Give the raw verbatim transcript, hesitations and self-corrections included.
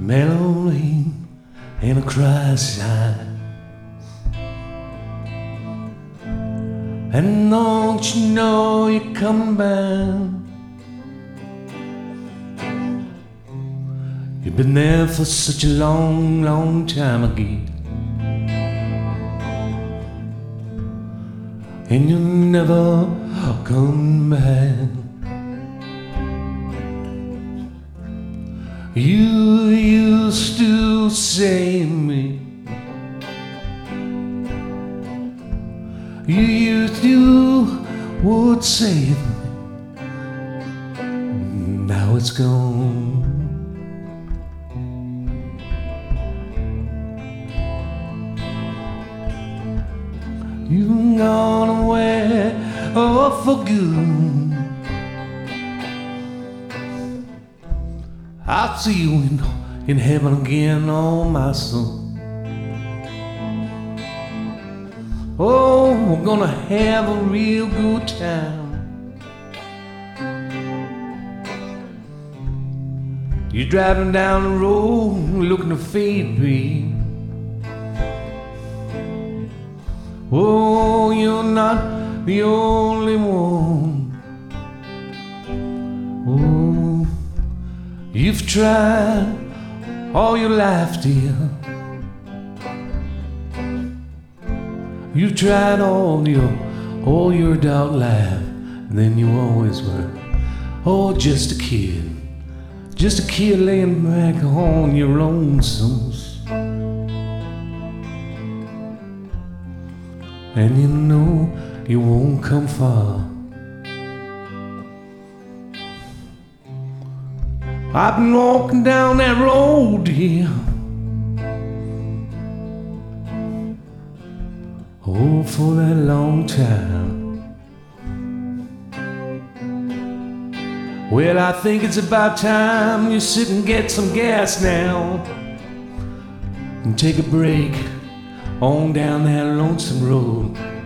melody and a cry sign. And don't you know you're coming back? You've been there for such a long, long time again, and you'll never come back. You used to save me, you used to would save me. Now it's gone. You've gone away, oh, for good. I'll see you in, in heaven again, oh, my son. Oh, we're gonna have a real good time. You're driving down the road looking to fade me. Oh, you're not the only one. Oh, you've tried all your life, dear. You've tried all your, all your adult life, and then you always were, oh, just a kid. Just a kid laying back on your lonesomes. And you know you won't come far. I've been walking down that road here, oh, for that long time. Well, I think it's about time you sit and get some gas now and take a break on down that lonesome road.